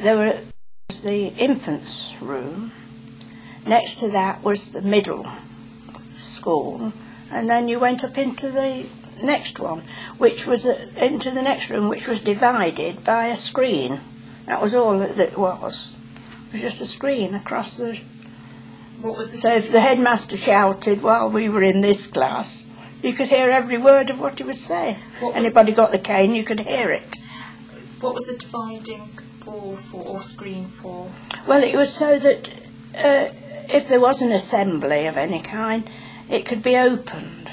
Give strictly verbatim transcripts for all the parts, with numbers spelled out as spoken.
there were was the infants' room. Next to that was the middle school, and then you went up into the next one, which was a, into the next room, which was divided by a screen. That was all that it was. It was just a screen across the... What was the so if the headmaster shouted while we were in this class, you could hear every word of what he was saying. What Anybody got the cane, you could hear it. What was the dividing wall for, or screen for? Well, it was so that uh, if there was an assembly of any kind, it could be opened.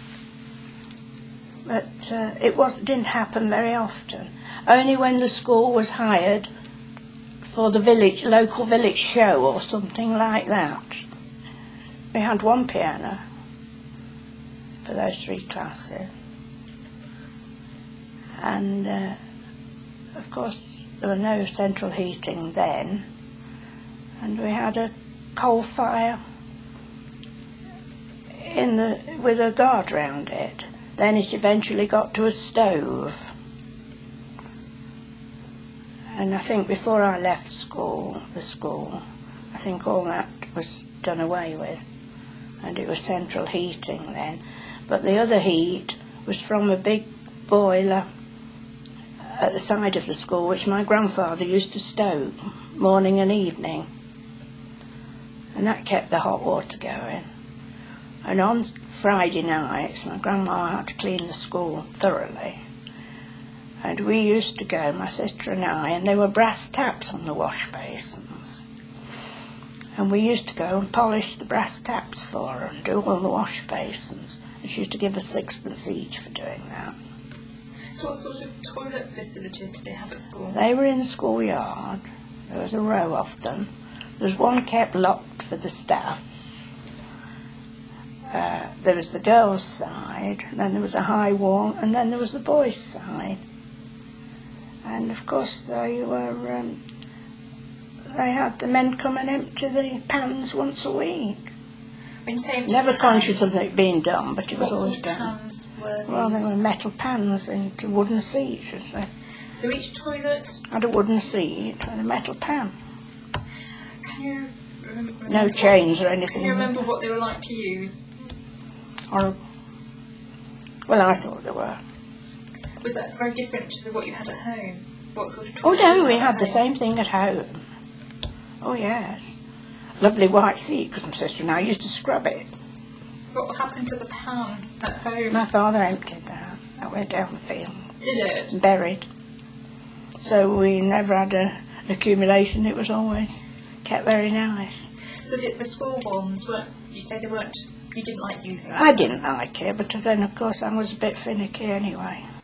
But uh, it was, didn't happen very often. Only when the school was hired for the village, local village show or something like that. We had one piano for those three classes. And, uh, of course, there was no central heating then. And we had a coal fire in the, with a guard round it. Then it eventually got to a stove. And I think before I left school, the school, I think all that was done away with. And it was central heating then. But the other heat was from a big boiler at the side of the school, which my grandfather used to stoke morning and evening. And that kept the hot water going. And on Friday nights, my grandma had to clean the school thoroughly. And we used to go, my sister and I, and there were brass taps on the wash basins. And we used to go and polish the brass taps for her and do all the wash basins. And she used to give us sixpence each for doing that. So what sort of toilet facilities did they have at school? They were in the schoolyard. There was a row of them. There was one kept locked for the staff. Uh, there was the girls' side, and then there was a high wall, and then there was the boys' side. And of course they were, um, they had the men come and empty the pans once a week. When you say empty Never pans, conscious of it being done, but it was what always sort of done. pans were these? Well, they were metal pans into wooden seats, you see. So each toilet Had a wooden seat and a metal pan. Can you remember? No chains or anything. Can you remember what they were like to use? Or, well, I thought they were. Was that very different to what you had at home? What sort of Oh toilet? no, did you we have had at the home? same thing at home. Oh yes. Lovely white seat, because my sister and I used to scrub it. What happened to the pan at home? My father emptied that. That went down the field. Did it? Buried. So we never had a, an accumulation. It was always kept very nice. So the, the school ones weren't. You say they weren't. You didn't like using them. I didn't like it, but then of course I was a bit finicky anyway.